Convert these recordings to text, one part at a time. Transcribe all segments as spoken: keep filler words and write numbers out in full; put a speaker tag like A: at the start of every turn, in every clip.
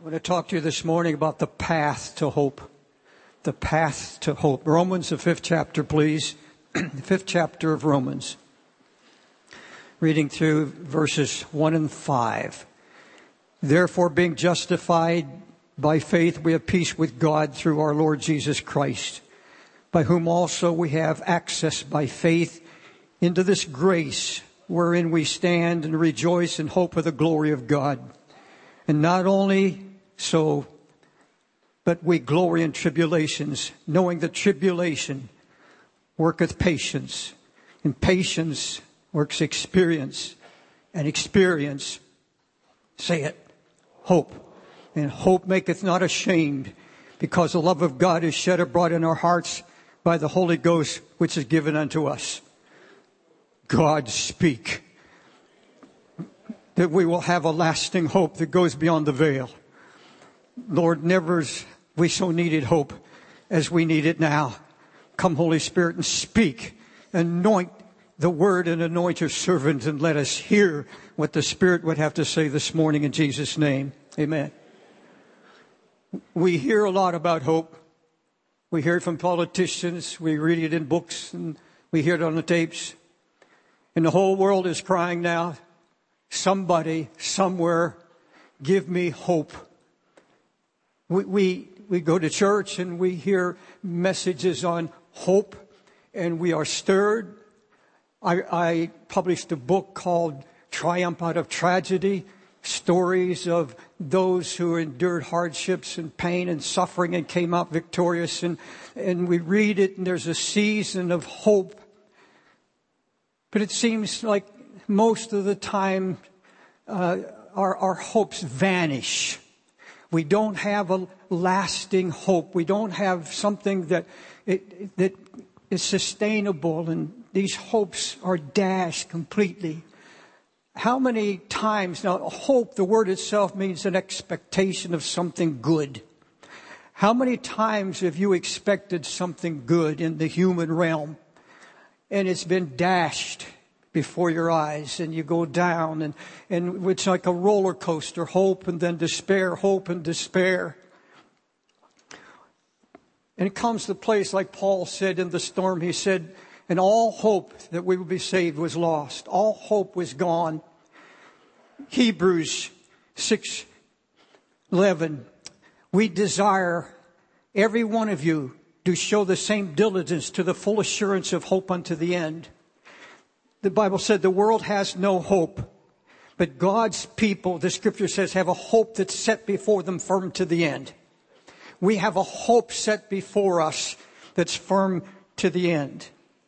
A: I want to talk to you this morning about the path to hope. The path to hope. Romans, the fifth chapter, please. The fifth chapter of Romans. Reading through verses one and five. Therefore, being justified by faith, we have peace with God through our Lord Jesus Christ, by whom also we have access by faith into this grace wherein we stand and rejoice in hope of the glory of God. And not only so, but we glory in tribulations, knowing that tribulation worketh patience, and patience works experience, and experience, say it, hope. And hope maketh not ashamed, because the love of God is shed abroad in our hearts by the Holy Ghost, which is given unto us. God, speak, that we will have a lasting hope that goes beyond the veil. Lord, never as we so needed hope as we need it now. Come, Holy Spirit, and speak. Anoint the word and anoint your servant, and let us hear what the Spirit would have to say this morning in Jesus' name. Amen. We hear a lot about hope. We hear it from politicians. We read it in books, and we hear it on the tapes. And the whole world is crying now, somebody, somewhere, give me hope. We, we, we go to church and we hear messages on hope, and we are stirred. I, I published a book called Triumph Out of Tragedy, stories of those who endured hardships and pain and suffering and came out victorious. And, and we read it, and there's a season of hope. But it seems like most of the time uh, our, our hopes vanish. We don't have a lasting hope. We don't have something that it, that is sustainable, and these hopes are dashed completely. How many times, now hope, the word itself means an expectation of something good. How many times have you expected something good in the human realm, and it's been dashed before your eyes, and you go down, and, and it's like a roller coaster, hope and then despair, hope and despair. And it comes to a place like Paul said in the storm. He said, and all hope that we would be saved was lost. All hope was gone. Hebrews six eleven. We desire every one of you to show the same diligence to the full assurance of hope unto the end. The Bible said the world has no hope, but God's people, the scripture says, have a hope that's set before them firm to the end. We have a hope set before us that's firm to the end.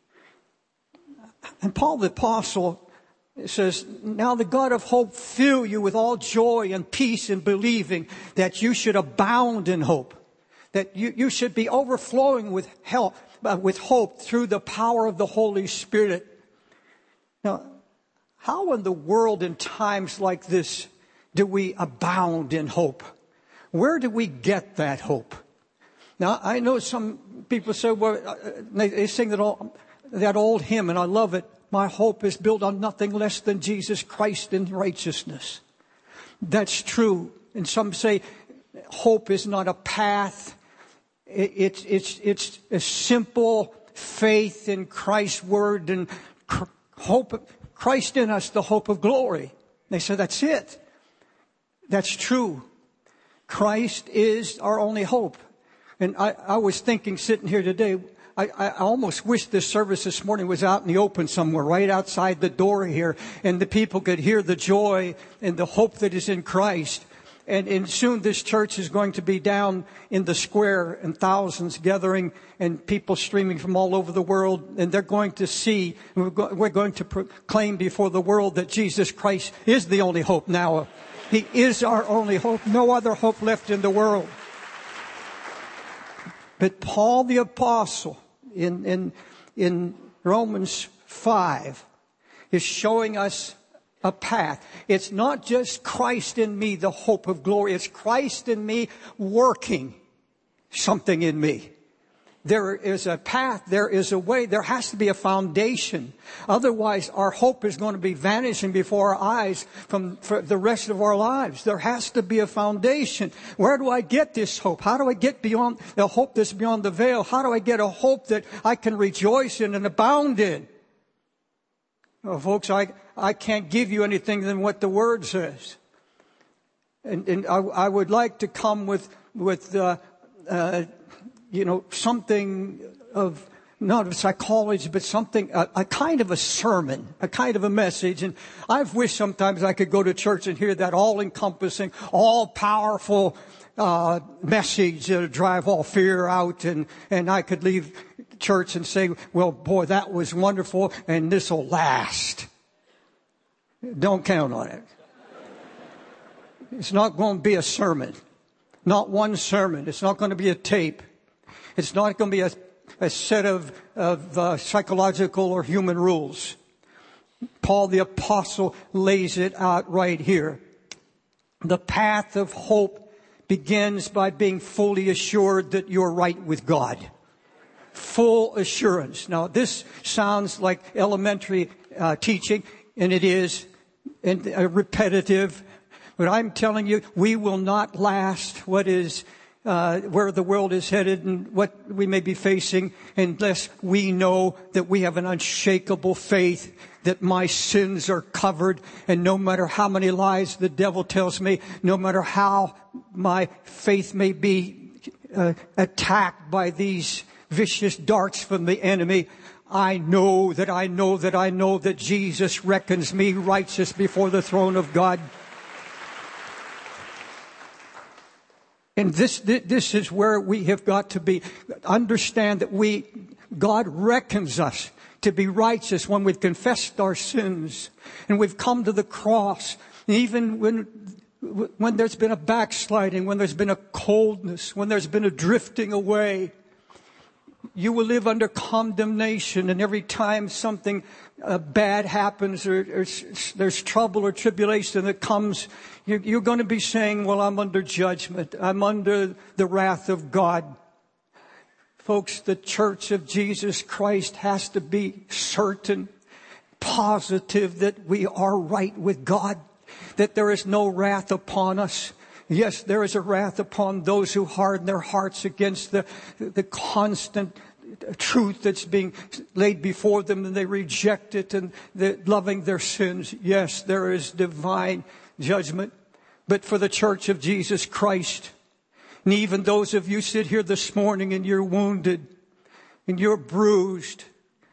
A: And Paul the Apostle says, now the God of hope fill you with all joy and peace in believing, that you should abound in hope. That you, you should be overflowing with help, uh, with hope through the power of the Holy Spirit. Now, how in the world in times like this do we abound in hope? Where do we get that hope? Now, I know some people say, well, they, they sing that old, that old hymn, and I love it. My hope is built on nothing less than Jesus Christ in righteousness. That's true. And some say hope is not a path. It, it's, it's, it's a simple faith in Christ's word and hope, Christ in us, the hope of glory. They say that's it. That's true. Christ is our only hope. And I, I was thinking, sitting here today, I, I almost wish this service this morning was out in the open somewhere, right outside the door here, and the people could hear the joy and the hope that is in Christ. And, and soon this church is going to be down in the square, and thousands gathering, and people streaming from all over the world. And they're going to see, we're, go, we're going to proclaim before the world that Jesus Christ is the only hope now. He is our only hope. No other hope left in the world. But Paul the Apostle in, in, in Romans five is showing us a path. It's not just Christ in me, the hope of glory. It's Christ in me working something in me. There is a path. There is a way. There has to be a foundation. Otherwise, our hope is going to be vanishing before our eyes from for the rest of our lives. There has to be a foundation. Where do I get this hope? How do I get beyond the hope that's beyond the veil? How do I get a hope that I can rejoice in and abound in? Well, folks, I, I can't give you anything than what the Word says. And, and I, I would like to come with, with, uh, uh, you know, something of, not of psychology, but something, a, a kind of a sermon, a kind of a message. And I've wished sometimes I could go to church and hear that all-encompassing, all-powerful, uh, message that'll drive all fear out, and, and I could leave church and say, well, boy, that was wonderful, and this'll last. Don't count on it. It's not going to be a sermon. Not one sermon. It's not going to be a tape. It's not going to be a, a set of, of uh, psychological or human rules. Paul the Apostle lays it out right here. The path of hope begins by being fully assured that you're right with God. Full assurance. Now, this sounds like elementary uh, teaching, and it is, and uh, repetitive. But I'm telling you, we will not last what is, uh, where the world is headed and what we may be facing unless we know that we have an unshakable faith that my sins are covered. And no matter how many lies the devil tells me, no matter how my faith may be uh, attacked by these vicious darts from the enemy, I know that I know that I know that Jesus reckons me righteous before the throne of God. And this, this is where we have got to be. Understand that we, God reckons us to be righteous when we've confessed our sins and we've come to the cross. And even when, when there's been a backsliding, when there's been a coldness, when there's been a drifting away, you will live under condemnation. And every time something uh, bad happens or, or there's trouble or tribulation that comes, you're, you're going to be saying, well, I'm under judgment. I'm under the wrath of God. Folks, the Church of Jesus Christ has to be certain, positive that we are right with God, that there is no wrath upon us. Yes, there is a wrath upon those who harden their hearts against the, the constant truth that's being laid before them, and they reject it and they're loving their sins. Yes, there is divine judgment. But for the Church of Jesus Christ, and even those of you sit here this morning and you're wounded and you're bruised.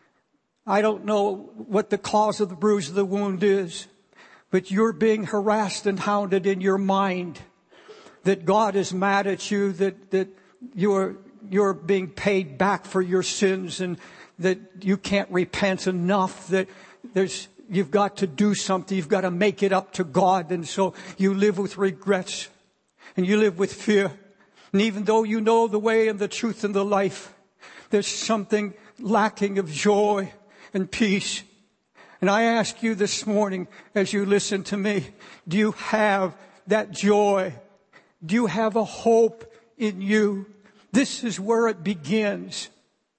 A: I don't know what the cause of the bruise of the wound is, but you're being harassed and hounded in your mind. That God is mad at you, that, that you're, you're being paid back for your sins, and that you can't repent enough, that there's, you've got to do something, you've got to make it up to God, and so you live with regrets, and you live with fear. And even though you know the way and the truth and the life, there's something lacking of joy and peace. And I ask you this morning, as you listen to me, do you have that joy? Do you have a hope in you? This is where it begins.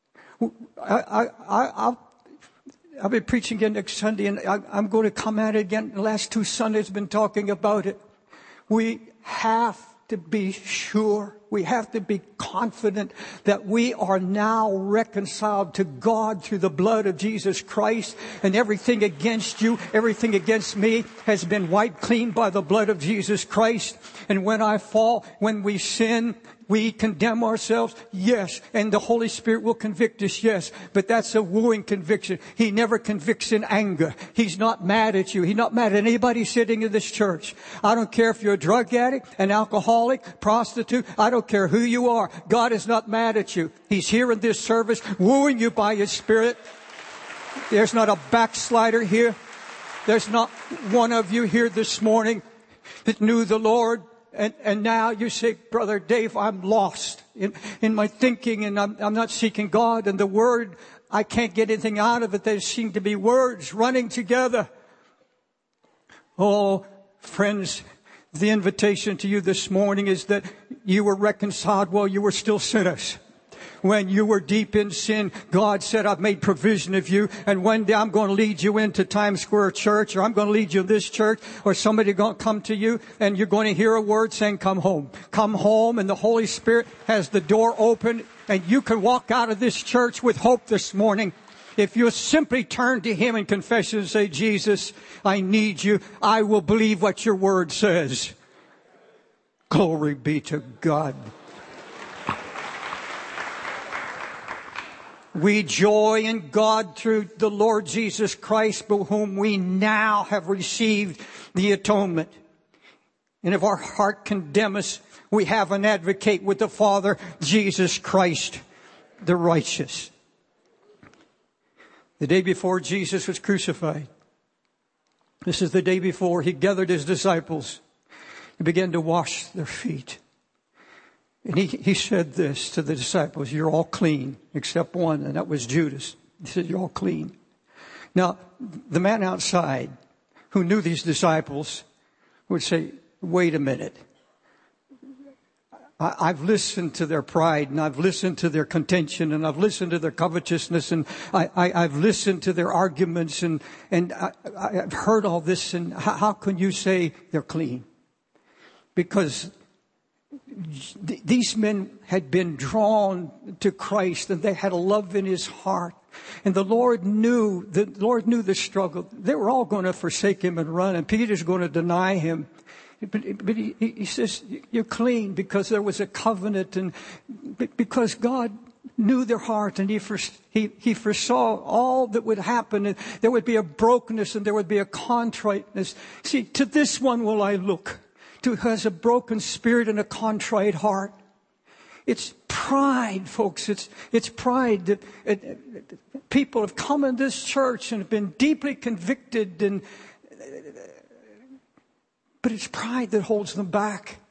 A: I, I, I, I'll, I'll be preaching again next Sunday, and I, I'm going to come at it again. The last two Sundays have been talking about it. We have to be sure. We have to be confident that we are now reconciled to God through the blood of Jesus Christ, and everything against you, everything against me has been wiped clean by the blood of Jesus Christ. And when I fall, when we sin, we condemn ourselves, yes, and the Holy Spirit will convict us, yes, but that's a wooing conviction. He never convicts in anger. He's not mad at you. He's not mad at anybody sitting in this church. I don't care if you're a drug addict, an alcoholic, prostitute. I don't care who you are. God is not mad at you. He's here in this service, wooing you by His Spirit. There's not a backslider here. There's not one of you here this morning that knew the Lord. And, and now you say, Brother Dave, I'm lost in, in my thinking, and I'm, I'm not seeking God, and the Word, I can't get anything out of it. There seem to be words running together. Oh, friends, the invitation to you this morning is that you were reconciled while you were still sinners. when you were deep in sin, God said, I've made provision of you, and one day I'm going to lead you into Times Square Church, or I'm going to lead you in this church, or somebody going to come to you, and you're going to hear a word saying, come home. Come home, and the Holy Spirit has the door open, and you can walk out of this church with hope this morning. If you simply turn to Him in confession and say, Jesus, I need you, I will believe what your word says. Glory be to God. We joy in God through the Lord Jesus Christ, by whom we now have received the atonement. And if our heart condemn us, we have an advocate with the Father, Jesus Christ, the righteous. The day before Jesus was crucified, this is the day before He gathered His disciples and began to wash their feet. And he, he said this to the disciples, you're all clean except one, and that was Judas. He said, you're all clean. Now, the man outside who knew these disciples would say, wait a minute. I, I've listened to their pride, and I've listened to their contention, and I've listened to their covetousness, and I, I, I've listened to their arguments, and, and I, I've heard all this, and how, how can you say they're clean? Because these men had been drawn to Christ, and they had a love in His heart. And the Lord knew, the Lord knew the struggle. They were all going to forsake Him and run, and Peter's going to deny Him. But, but he, he says, you're clean because there was a covenant, and because God knew their heart, and he, he, he foresaw all that would happen, and there would be a brokenness, and there would be a contriteness. See, to this one will I look, to who has a broken spirit and a contrite heart. It's pride, folks. It's, it's pride that it, it, people have come in this church and have been deeply convicted, and, but it's pride that holds them back.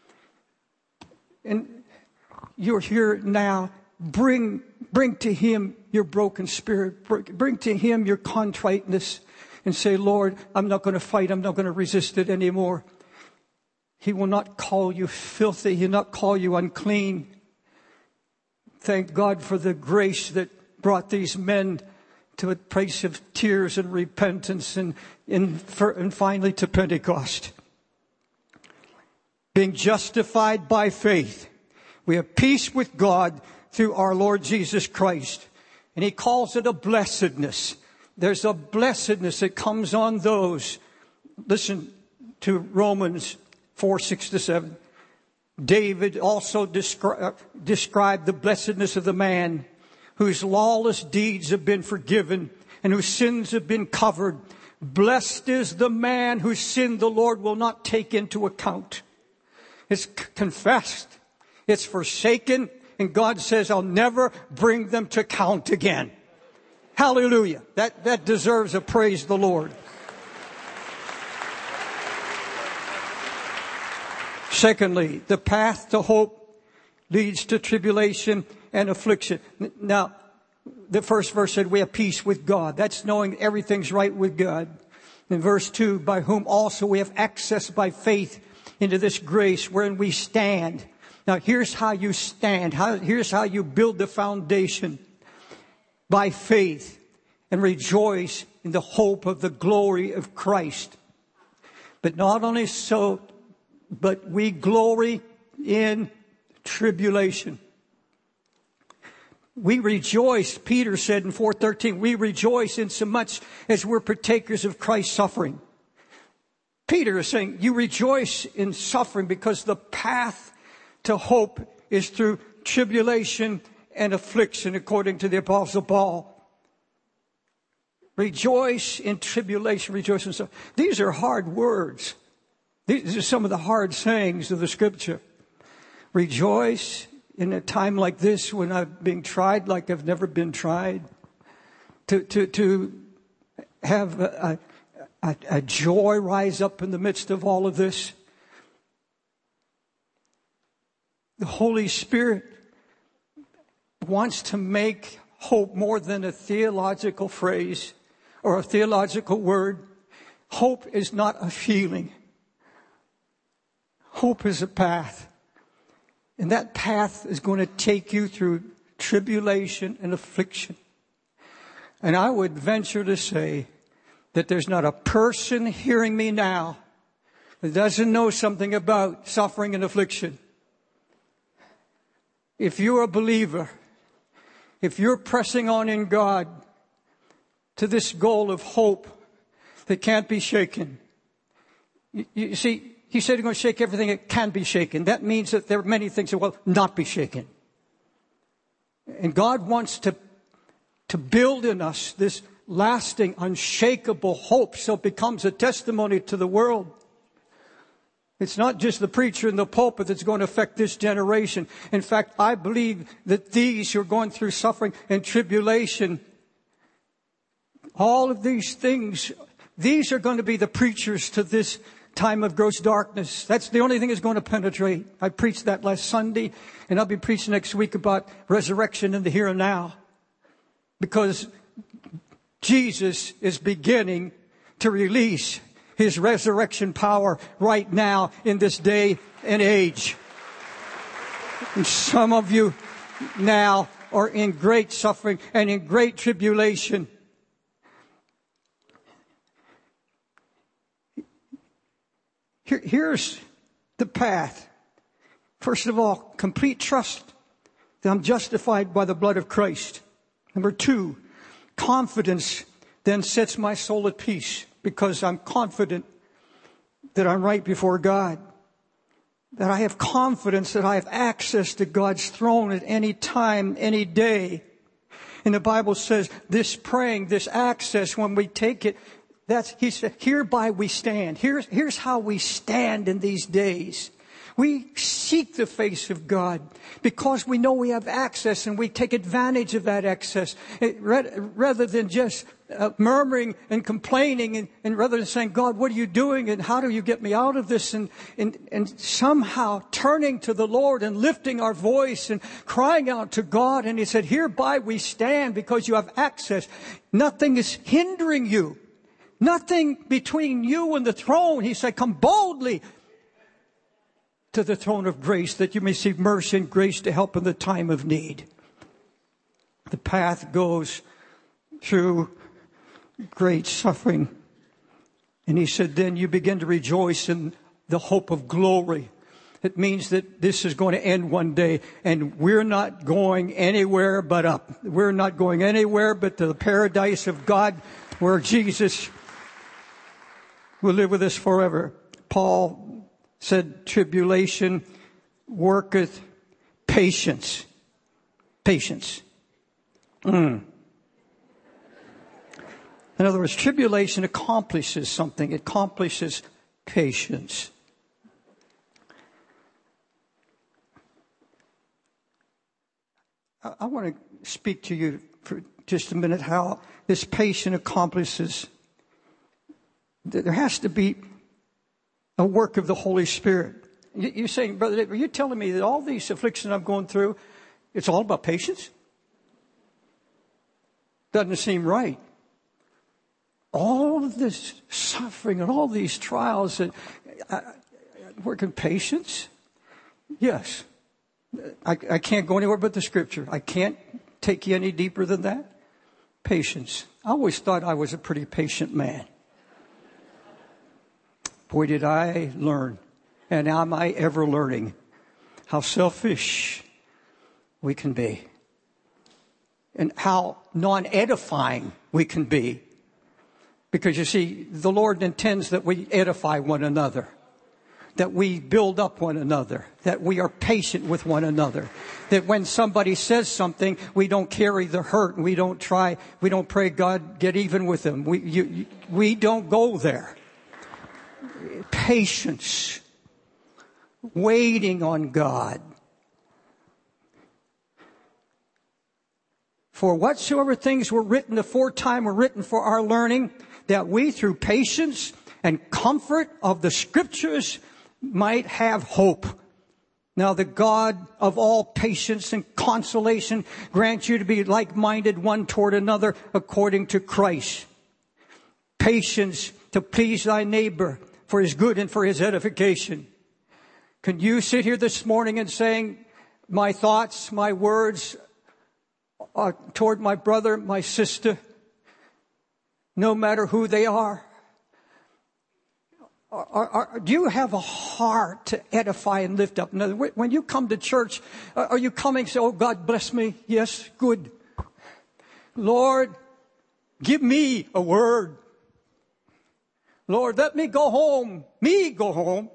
A: And you're here now. Bring, bring to Him your broken spirit. Bring, bring to Him your contriteness and say, Lord, I'm not going to fight. I'm not going to resist it anymore. He will not call you filthy. He will not call you unclean. Thank God for the grace that brought these men to a place of tears and repentance, and, and, for, and finally to Pentecost. Being justified by faith, we have peace with God through our Lord Jesus Christ. And He calls it a blessedness. There's a blessedness that comes on those. Listen to Romans four, six to seven. David also descri- uh, described the blessedness of the man whose lawless deeds have been forgiven and whose sins have been covered. Blessed is the man whose sin the Lord will not take into account. It's c- confessed. It's forsaken. And God says, I'll never bring them to count again. Hallelujah. That, that deserves a praise the Lord. Secondly, the path to hope leads to tribulation and affliction. Now, the first verse said we have peace with God. That's knowing everything's right with God. In verse two, by whom also we have access by faith into this grace wherein we stand. Now, here's how you stand. How, here's how you build the foundation. By faith, and rejoice in the hope of the glory of Christ. But not only so, but we glory in tribulation. We rejoice, Peter said in four thirteen, we rejoice in so much as we're partakers of Christ's suffering. Peter is saying you rejoice in suffering because the path to hope is through tribulation and affliction, according to the Apostle Paul. Rejoice in tribulation, rejoice in suffering. These are hard words. These are some of the hard sayings of the Scripture. Rejoice in a time like this when I'm being tried like I've never been tried. To, to, to have a, a, a joy rise up in the midst of all of this. The Holy Spirit wants to make hope more than a theological phrase or a theological word. Hope is not a feeling. Hope is a path. And that path is going to take you through tribulation and affliction. And I would venture to say that there's not a person hearing me now that doesn't know something about suffering and affliction. If you're a believer, if you're pressing on in God to this goal of hope that can't be shaken, you, you see, He said He's going to shake everything that can be shaken. That means that there are many things that will not be shaken. And God wants to, to build in us this lasting, unshakable hope so it becomes a testimony to the world. It's not just the preacher in the pulpit that's going to affect this generation. In fact, I believe that these who are going through suffering and tribulation, all of these things, these are going to be the preachers to this time of gross darkness. That's the only thing that's going to penetrate. I preached that last Sunday, and I'll be preaching next week about resurrection in the here and now. Because Jesus is beginning to release His resurrection power right now in this day and age. And some of you now are in great suffering and in great tribulation. Here, here's the path. First of all, complete trust that I'm justified by the blood of Christ. Number two, confidence then sets my soul at peace because I'm confident that I'm right before God. That I have confidence that I have access to God's throne at any time, any day. And the Bible says this praying, this access, when we take it, that's, he said, hereby we stand. Here's, here's how we stand in these days. We seek the face of God because we know we have access and we take advantage of that access. It, rather than just uh, murmuring and complaining and, and rather than saying, God, what are you doing and how do you get me out of this? And, and, and somehow turning to the Lord and lifting our voice and crying out to God. And He said, hereby we stand because you have access. Nothing is hindering you. Nothing between you and the throne. He said, come boldly to the throne of grace that you may receive mercy and grace to help in the time of need. The path goes through great suffering. And He said, then you begin to rejoice in the hope of glory. It means that this is going to end one day and we're not going anywhere but up. We're not going anywhere but to the paradise of God where Jesus will live with us forever. Paul said, tribulation worketh patience. Patience. Mm. In other words, tribulation accomplishes something. It accomplishes patience. I, I want to speak to you for just a minute how this patience accomplishes. There has to be a work of the Holy Spirit. You're saying, Brother Dave, are you telling me that all these afflictions I'm going through, it's all about patience? Doesn't seem right. All of this suffering and all these trials that uh, work in patience? Yes. I, I can't go anywhere but the Scripture. I can't take you any deeper than that. Patience. I always thought I was a pretty patient man. Boy, did I learn, and am I ever learning, how selfish we can be and how non-edifying we can be. Because you see, the Lord intends that we edify one another, that we build up one another, that we are patient with one another, that when somebody says something, we don't carry the hurt, and we don't try, we don't pray, God, get even with them. We, you, we don't go there. Patience, waiting on God. For whatsoever things were written aforetime were written for our learning, that we through patience and comfort of the Scriptures might have hope. Now the God of all patience and consolation grant you to be like-minded one toward another according to Christ. Patience to please thy neighbor for his good and for his edification. Can you sit here this morning and saying, my thoughts, my words uh, toward my brother, my sister, no matter who they are? Are, are, are, do you have a heart to edify and lift up? In other words, when you come to church, are you coming say, oh, God bless me? Yes, good. Lord, give me a word. Lord, let me go home. Me go home.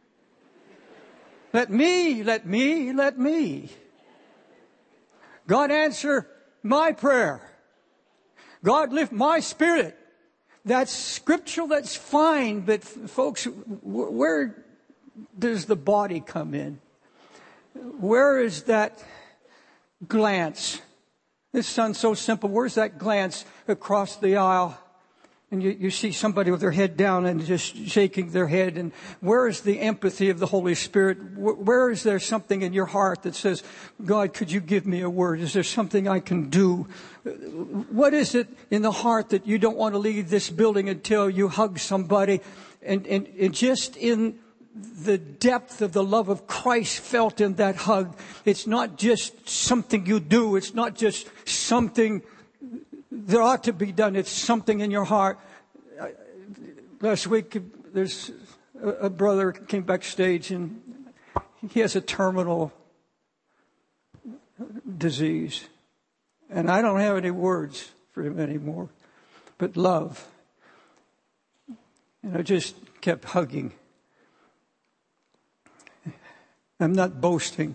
A: Let me, let me, let me. God answer my prayer. God lift my spirit. That's scriptural, that's fine, but folks, where does the body come in? Where is that glance? This sounds so simple. Where's that glance across the aisle? And you, you see somebody with their head down and just shaking their head. And where is the empathy of the Holy Spirit? Where is there something in your heart that says, God, could you give me a word? Is there something I can do? What is it in the heart that you don't want to leave this building until you hug somebody? And, and, and just in the depth of the love of Christ felt in that hug, it's not just something you do. It's not just something that ought to be done. It's something in your heart. Last week, there's a brother came backstage and he has a terminal disease. And I don't have any words for him anymore, but love. And I just kept hugging. I'm not boasting.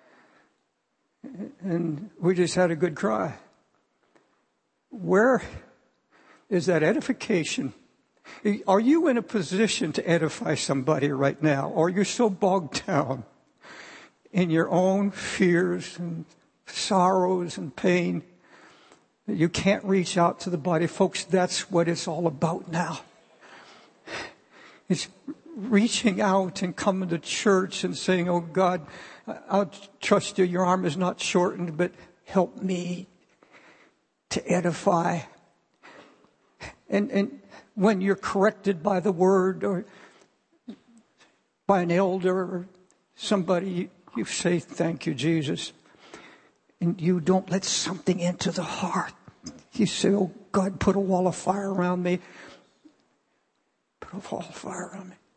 A: And we just had a good cry. Where is that edification? Are you in a position to edify somebody right now? Or are you so bogged down in your own fears and sorrows and pain that you can't reach out to the body? Folks, that's what it's all about now. It's reaching out and coming to church and saying, oh God, I'll trust you. Your arm is not shortened, but help me to edify. And, and when you're corrected by the word or by an elder or somebody, you, you say, thank you, Jesus. And you don't let something into the heart. You say, oh God, put a wall of fire around me. Put a wall of fire around me.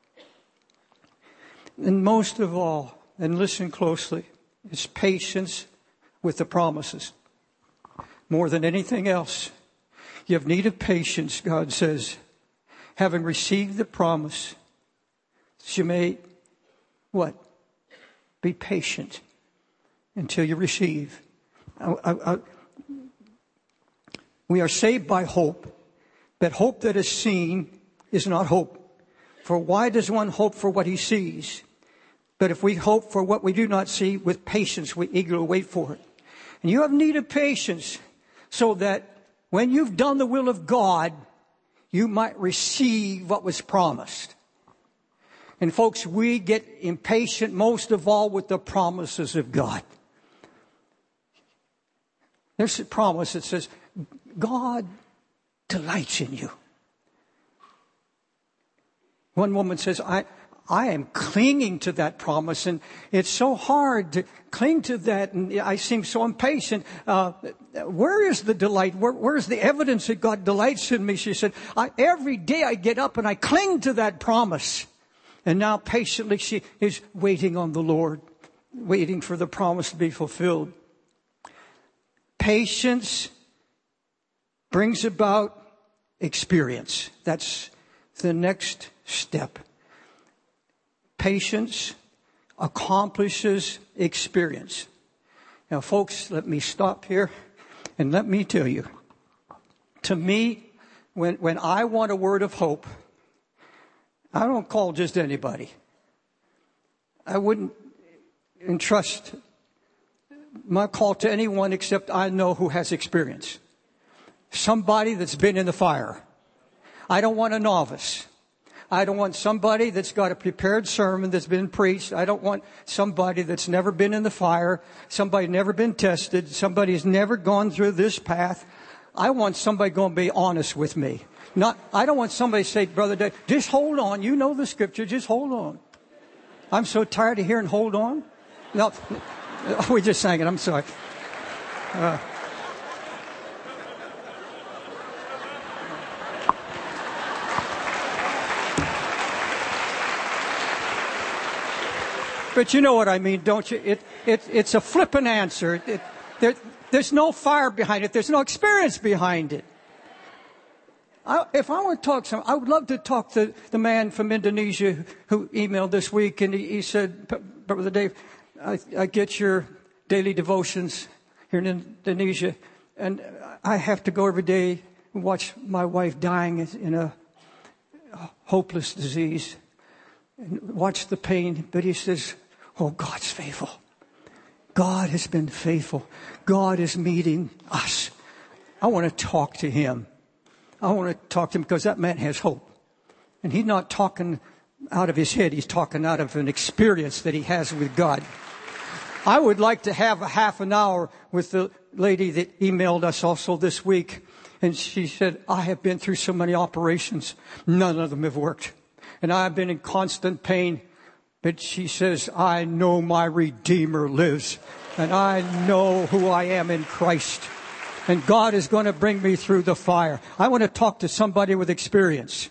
A: And most of all, and listen closely, is patience with the promises. More than anything else, you have need of patience, God says, having received the promise, that you may, what? Be patient until you receive. I, I, I, we are saved by hope, but hope that is seen is not hope. For why does one hope for what he sees? But if we hope for what we do not see, with patience we eagerly wait for it. And you have need of patience, so that when you've done the will of God, you might receive what was promised. And folks, we get impatient most of all with the promises of God. There's a promise that says, God delights in you. One woman says, I, I am clinging to that promise, and it's so hard to cling to that, and I seem so impatient. Uh, where is the delight? Where, where is the evidence that God delights in me? She said, I, every day I get up and I cling to that promise. And now patiently she is waiting on the Lord, waiting for the promise to be fulfilled. Patience brings about experience. That's the next step. Patience accomplishes experience. Now, folks, let me stop here and let me tell you. To me, when, when I want a word of hope, I don't call just anybody. I wouldn't entrust my call to anyone except I know who has experience. Somebody that's been in the fire. I don't want a novice. I don't want somebody that's got a prepared sermon that's been preached. I don't want somebody that's never been in the fire, somebody never been tested, somebody who's never gone through this path. I want somebody going to be honest with me. Not, I don't want somebody to say, Brother Dave, just hold on. You know the scripture. Just hold on. I'm so tired of hearing hold on. No, we just sang it. I'm sorry. Uh, but you know what I mean, don't you? It, it, it's a flippant answer. It, there, there's no fire behind it. There's no experience behind it. I, if I want to talk some, I would love to talk to the man from Indonesia who emailed this week, and he, he said, Brother Dave, I, I get your daily devotions here in Indonesia, and I have to go every day and watch my wife dying in a hopeless disease and watch the pain. But he says, oh, God's faithful. God has been faithful. God is meeting us. I want to talk to him. I want to talk to him because that man has hope. And he's not talking out of his head. He's talking out of an experience that he has with God. I would like to have a half an hour with the lady that emailed us also this week. And she said, I have been through so many operations. None of them have worked. And I've been in constant pain. But she says, I know my Redeemer lives. And I know who I am in Christ. And God is going to bring me through the fire. I want to talk to somebody with experience.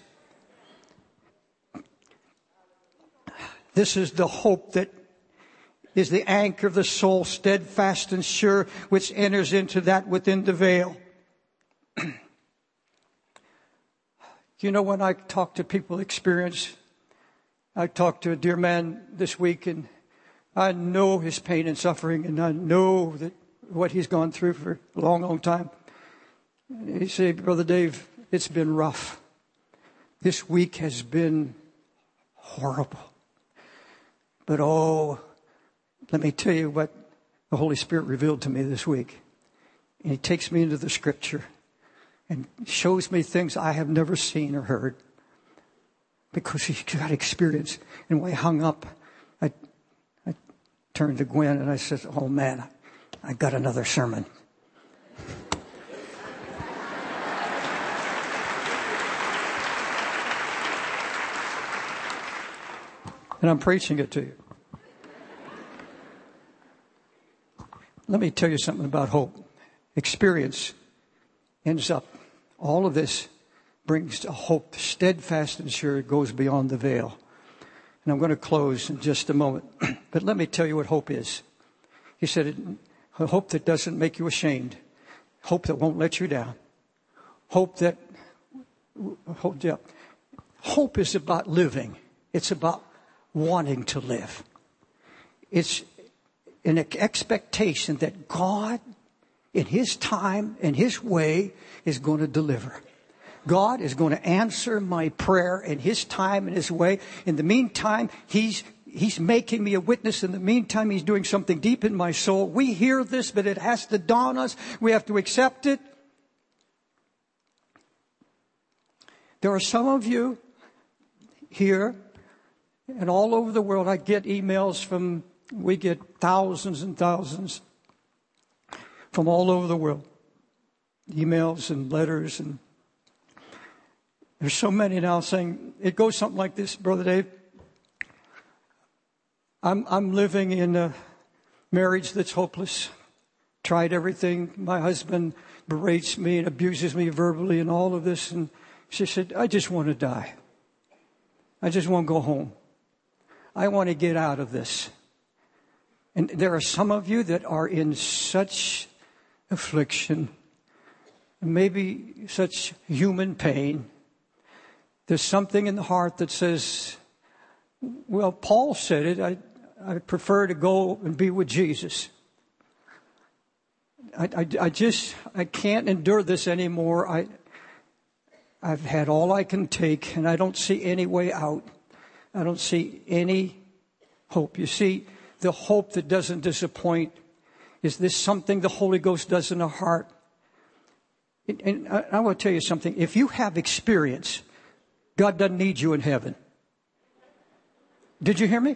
A: This is the hope that is the anchor of the soul, steadfast and sure, which enters into that within the veil. You know, when I talk to people with experience, I talked to a dear man this week, and I know his pain and suffering, and I know that what he's gone through for a long, long time. He said, Brother Dave, it's been rough. This week has been horrible. But oh, let me tell you what the Holy Spirit revealed to me this week. And he takes me into the scripture and shows me things I have never seen or heard. Because he's got experience. And when I hung up, I, I turned to Gwen and I said, oh man, I got another sermon. And I'm preaching it to you. Let me tell you something about hope. Experience ends up, all of this brings a hope steadfast and sure. It goes beyond the veil. And I'm going to close in just a moment. But let me tell you what hope is. He said, a hope that doesn't make you ashamed. Hope that won't let you down. Hope that, hope, yeah. Hope is about living. It's about wanting to live. It's an expectation that God, in his time and his way, is going to deliver. God is going to answer my prayer in his time and his way. In the meantime, he's He's making me a witness. In the meantime, he's doing something deep in my soul. We hear this, but it has to dawn us. We have to accept it. There are some of you here and all over the world. I get emails from, we get thousands and thousands from all over the world. Emails and letters. And there's so many now saying, it goes something like this, Brother Dave. I'm I'm living in a marriage that's hopeless. Tried everything. My husband berates me and abuses me verbally and all of this. And she said, I just want to die. I just want to go home. I want to get out of this. And there are some of you that are in such affliction, maybe such human pain. There's something in the heart that says, well, Paul said it, I, I prefer to go and be with Jesus. I, I, I just, I can't endure this anymore. I, I've had all I can take, and I don't see any way out. I don't see any hope. You see, the hope that doesn't disappoint is this something the Holy Ghost does in our heart. And, and I, I want to tell you something. If you have experience, God doesn't need you in heaven. Did you hear me?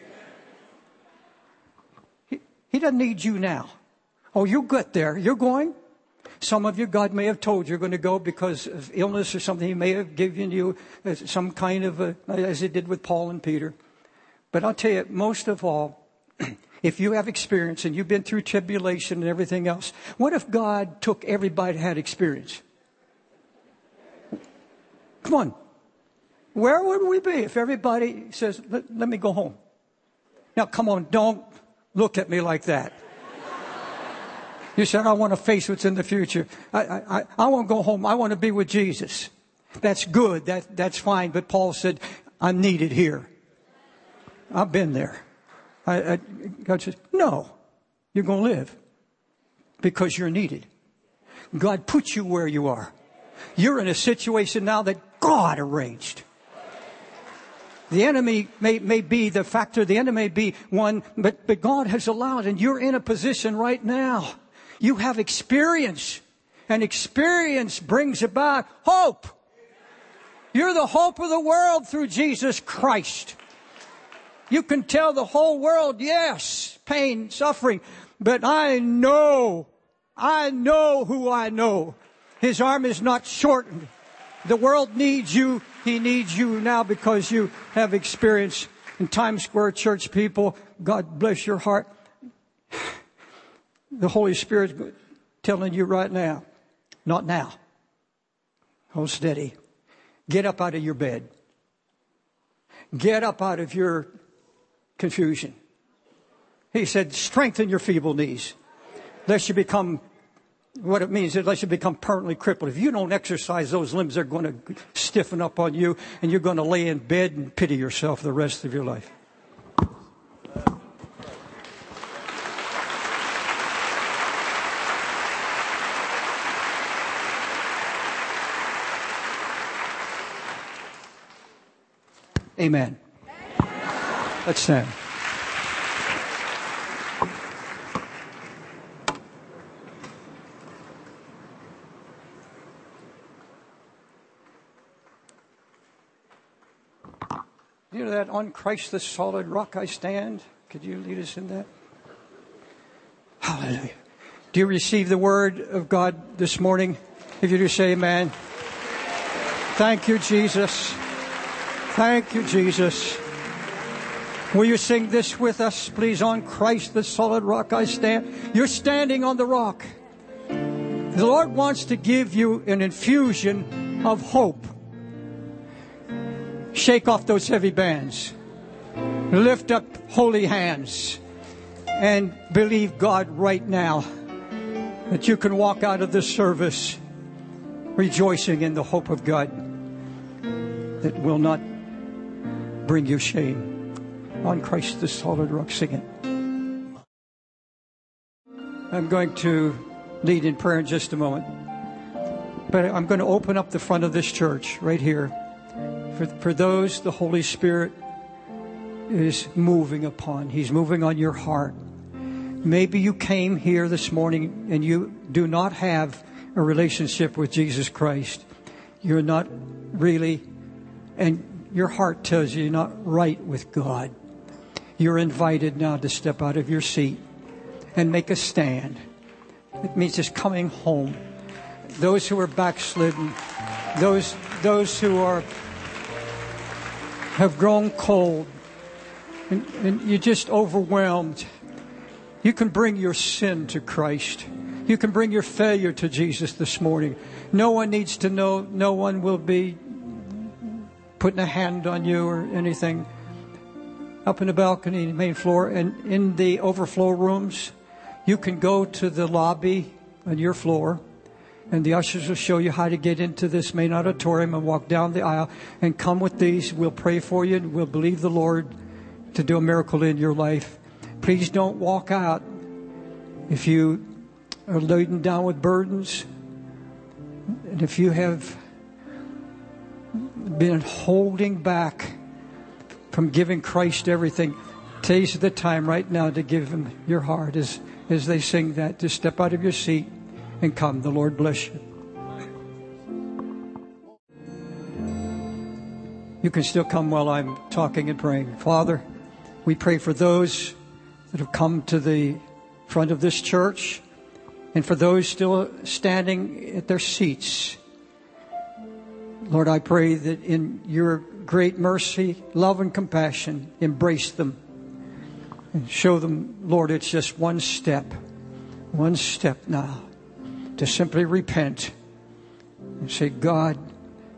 A: He, he doesn't need you now. Oh, you'll get there. You're going. Some of you, God may have told you're going to go because of illness or something. He may have given you some kind of, a, as he did with Paul and Peter. But I'll tell you, most of all, if you have experience and you've been through tribulation and everything else, what if God took everybody that had experience? Come on. Where would we be if everybody says, let, let me go home? Now, come on, don't look at me like that. You said, I want to face what's in the future. I, I, I want to go home. I want to be with Jesus. That's good. That, that's fine. But Paul said, I'm needed here. I've been there. I, I, God says, no, you're going to live because you're needed. God put you where you are. You're in a situation now that God arranged. The enemy may, may be the factor. The enemy may be one, but, but God has allowed, and you're in a position right now. You have experience, and experience brings about hope. You're the hope of the world through Jesus Christ. You can tell the whole world, yes, pain, suffering, but I know, I know who I know. His arm is not shortened. The world needs you. He needs you now because you have experience. In Times Square, church people, God bless your heart. The Holy Spirit's telling you right now, not now. Hold steady. Get up out of your bed. Get up out of your confusion. He said, strengthen your feeble knees, lest you become, what it means is, lest you become permanently crippled. If you don't exercise those limbs, they're going to stiffen up on you, and you're going to lay in bed and pity yourself the rest of your life. Amen. Let's stand. You know that, on Christ the solid rock I stand? Could you lead us in that? Hallelujah. Do you receive the word of God this morning? If you do, say amen. Thank you, Jesus. Thank you, Jesus. Will you sing this with us, please? On Christ the solid rock I stand. You're standing on the rock. The Lord wants to give you an infusion of hope. Shake off those heavy bands. Lift up holy hands and believe God right now that you can walk out of this service rejoicing in the hope of God that will not bring you shame. On Christ the solid rock, sing it. I'm going to lead in prayer in just a moment, but I'm going to open up the front of this church right here. For, for those the Holy Spirit is moving upon. He's moving on your heart. Maybe you came here this morning and you do not have a relationship with Jesus Christ. You're not really, and your heart tells you you're not right with God. You're invited now to step out of your seat and make a stand. It means just coming home. Those who are backslidden, those, those who are have grown cold, and, and you're just overwhelmed. You can bring your sin to Christ. You can bring your failure to Jesus this morning. No one needs to know. No one will be putting a hand on you or anything. Up in the balcony, the main floor, and in the overflow rooms, you can go to the lobby on your floor, and the ushers will show you how to get into this main auditorium and walk down the aisle and come with these. We'll pray for you and we'll believe the Lord to do a miracle in your life. Please don't walk out if you are laden down with burdens, and if you have been holding back from giving Christ everything. Today's the time right now to give Him your heart as, as they sing that. Just step out of your seat and come. The Lord bless you. You can still come while I'm talking and praying. Father, we pray for those that have come to the front of this church and for those still standing at their seats. Lord, I pray that in your great mercy, love, and compassion, embrace them and show them, Lord, it's just one step, one step now to simply repent and say, God,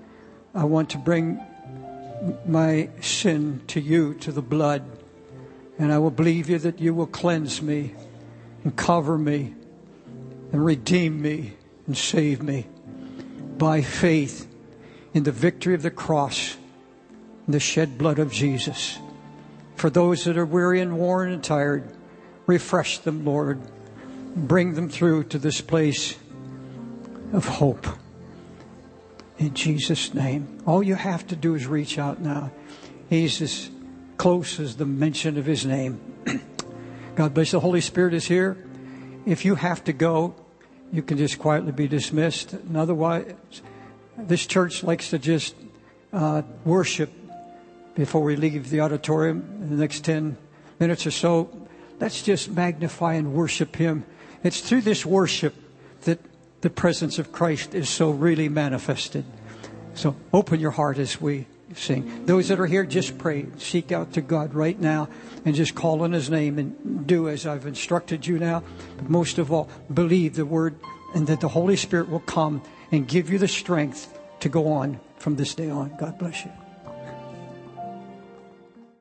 A: I want to bring my sin to you, to the blood, And I will believe you that you will cleanse me and cover me and redeem me and save me by faith in the victory of the cross and the shed blood of Jesus. For those that are weary and worn and tired, refresh them, Lord. Bring them through to this place of hope. In Jesus' name. All you have to do is reach out now. He's as close as the mention of His name. God bless. The Holy Spirit is here. If you have to go, you can just quietly be dismissed. And otherwise, this church likes to just uh, worship before we leave the auditorium in the next ten minutes or so. Let's just magnify and worship Him. It's through this worship that the presence of Christ is so really manifested. So open your heart as we sing. Those that are here, just pray. Seek out to God right now and just call on His name and do as I've instructed you now. But most of all, believe the Word and that the Holy Spirit will come and give you the strength to go on from this day on. God bless you.